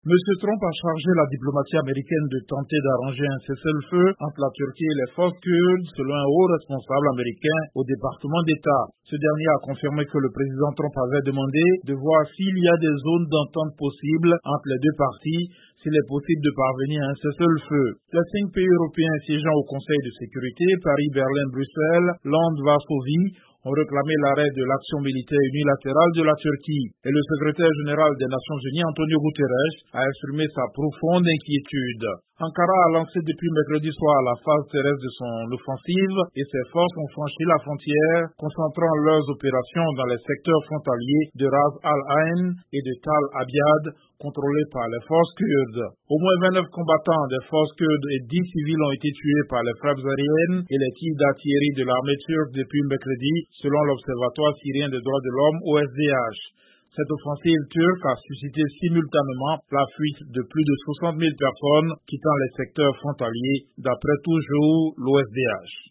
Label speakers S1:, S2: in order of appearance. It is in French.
S1: M. Trump a chargé la diplomatie américaine de tenter d'arranger un cessez-le-feu entre la Turquie et les forces kurdes, selon un haut responsable américain au département d'État. Ce dernier a confirmé que le président Trump avait demandé de voir s'il y a des zones d'entente possibles entre les deux parties, s'il est possible de parvenir à un cessez-le-feu. Les 5 pays européens siégeant au Conseil de sécurité, Paris, Berlin, Bruxelles, Londres, Varsovie, ont réclamé l'arrêt de l'action militaire unilatérale de la Turquie. Et le secrétaire général des Nations Unies, Antonio Guterres, a exprimé sa profonde inquiétude. Ankara a lancé depuis mercredi soir la phase terrestre de son offensive et ses forces ont franchi la frontière, concentrant leurs opérations dans les secteurs frontaliers de Ras al-Ain et de Tal Abyad, contrôlés par les forces kurdes. Au moins 29 combattants des forces kurdes et 10 civils ont été tués par les frappes aériennes et les tirs d'artillerie de l'armée turque depuis mercredi, selon l'Observatoire syrien des droits de l'homme OSDH. Cette offensive turque a suscité simultanément la fuite de plus de 60 000 personnes quittant les secteurs frontaliers, d'après toujours l'OSDH.